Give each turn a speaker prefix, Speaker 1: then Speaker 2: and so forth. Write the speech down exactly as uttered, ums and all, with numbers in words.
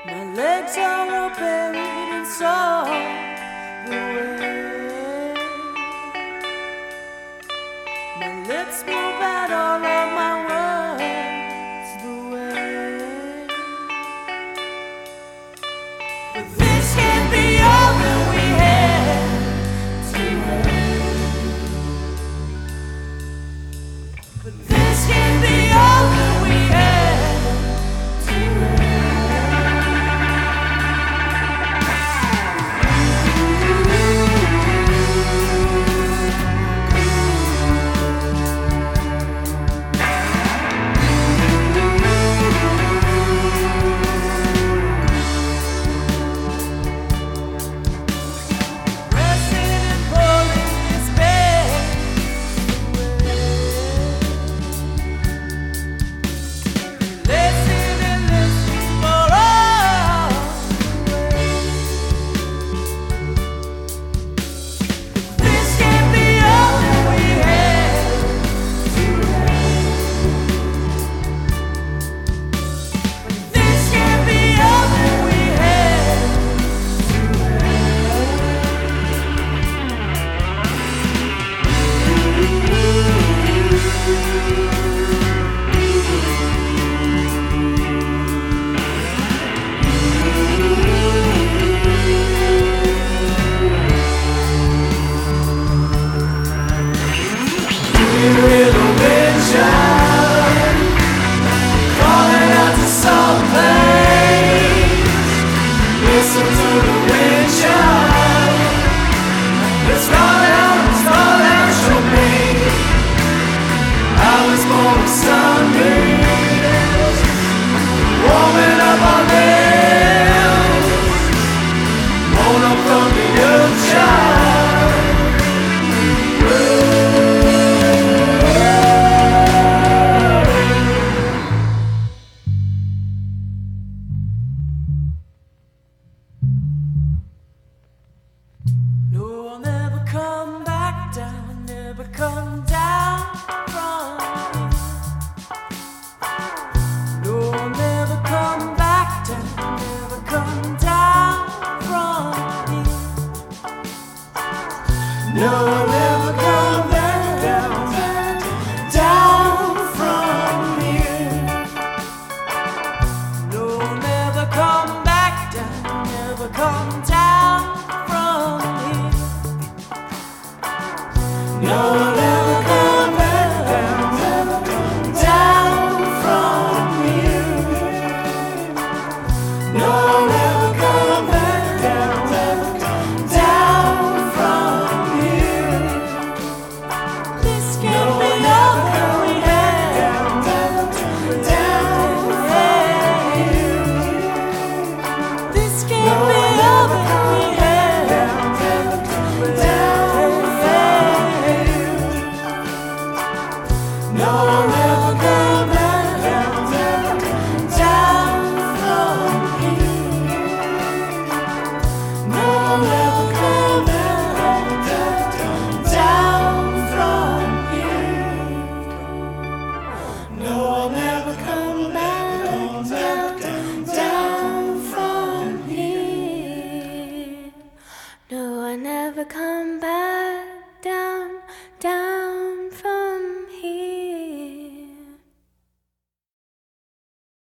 Speaker 1: My legs are all buried in sorrow. The way my lips move out all of my words. The way, but this can't be all that we had tonight. But this can't be all that we had tonight. Come down from here. No, I'll never come back down, never come down from here. No, I'll never come back down, down from here. No, I'll never come back down, never come down from here. No, I'll never come back down, never come down from here. No, I'll never come back down, never come down from here. This can't be all that we had, never come down from here. This can't be all that we had, never come down. No, I'll never come back down, never come down from here. No, I'll never come back down, never come down from here. No, I'll never come back down, down from here. No, I never come back down, down.